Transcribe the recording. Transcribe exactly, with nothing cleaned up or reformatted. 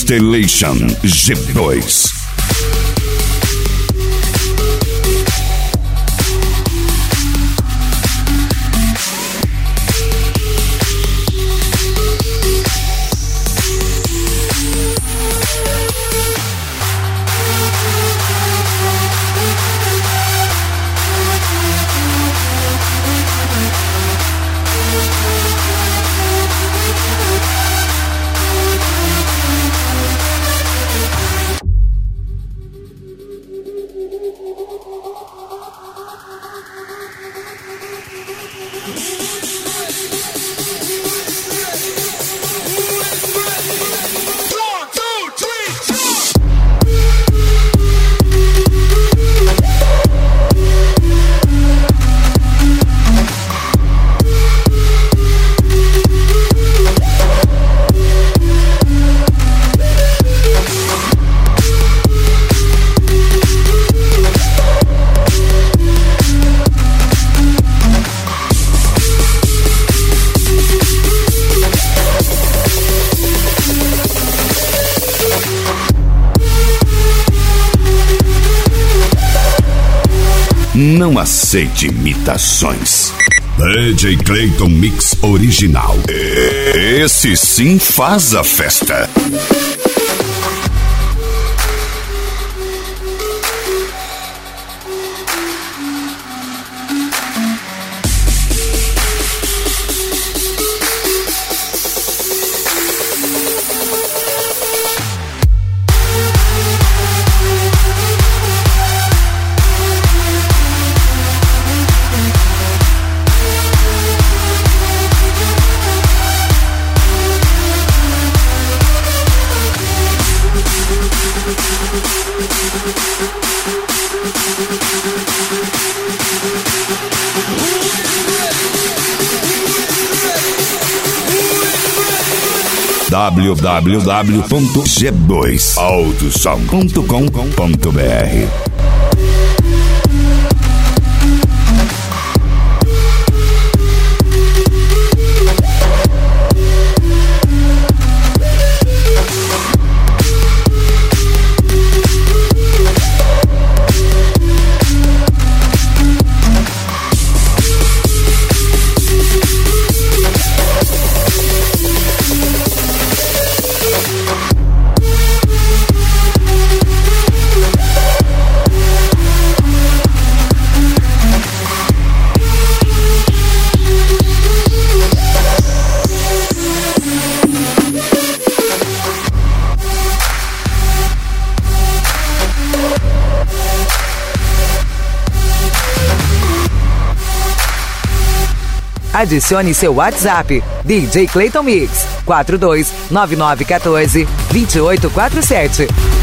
Constellation G dois. Não aceite imitações. D J Clayton Mix Original. Esse sim faz a festa. w w w ponto g dois autosom ponto com ponto b r. Adicione seu WhatsApp D J Clayton Mix quatro dois nove nove um quatro dois oito quatro sete.